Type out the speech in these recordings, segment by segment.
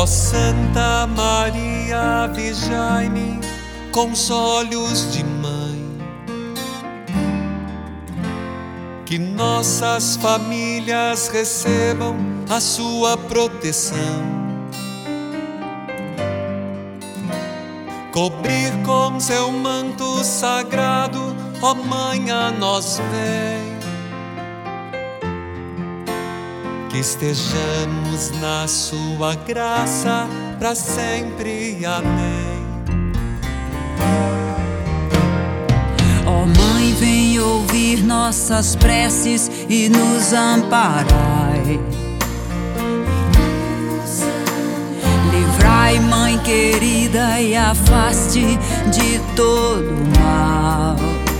Santa Maria, vigiai-me com os olhos de mãe, que nossas famílias recebam a sua proteção. Cobrir com seu manto sagrado, ó Mãe, a nós vem. Que estejamos na sua graça para sempre. Amém. Ó Mãe, vem ouvir nossas preces e nos amparai. Livrai, Mãe querida, e afaste de todo mal.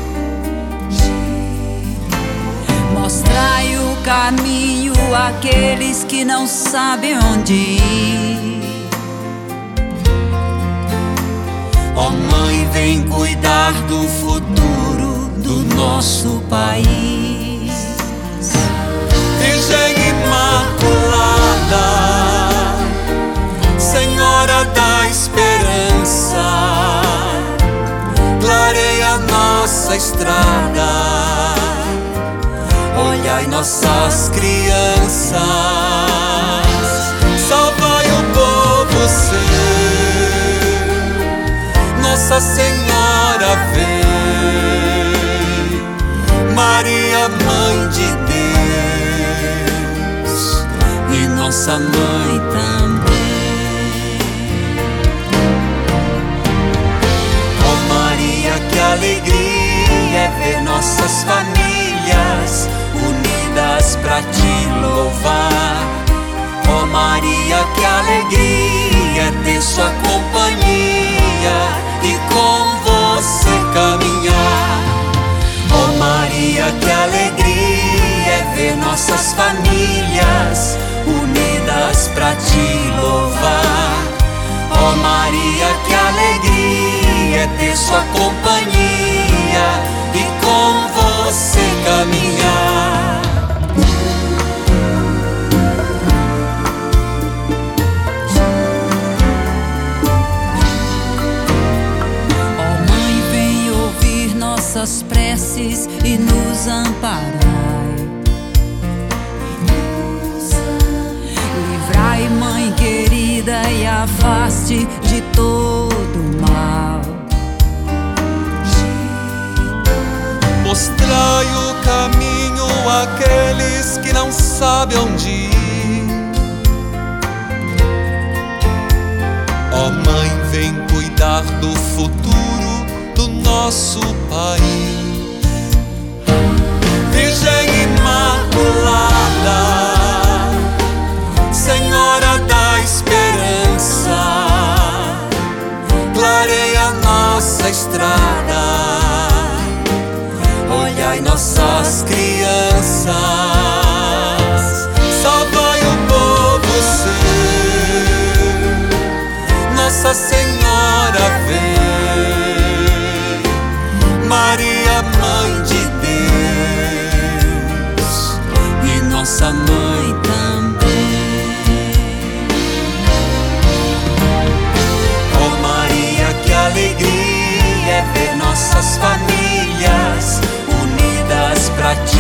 Mostrai o caminho àqueles que não sabem onde ir. Ó Mãe, vem cuidar do futuro do nosso país. Virgem Imaculada, Senhora da Esperança, clareia nossa estrada. Olhai nossas crianças, salvai o povo seu. Nossa Senhora vem, Maria, Mãe de Deus, e nossa Mãe também. Ó Maria, que alegria é ver nossas famílias unidas pra te louvar. Ó Maria, que alegria é ter sua companhia e com você caminhar. Ó Maria, que alegria é ver nossas famílias unidas pra te louvar. Ó Maria, que alegria é ter sua companhia e com você caminhar. Ó Mãe, vem ouvir nossas preces e nos amparai. Livrai, Mãe querida, e afaste de todo mal. Mostrai o caminho àqueles que não sabem onde ir. Ó Mãe, vem cuidar do futuro do nosso país. Virgem Imaculada, Senhora da Esperança, clareia nossa estrada. Olhai nossas crianças, salvai o povo seu. Nossa Senhora vem, Maria, Mãe de Deus, e nossa Mãe também. Ó Maria, que alegria é ver nossas famílias unidas pra ti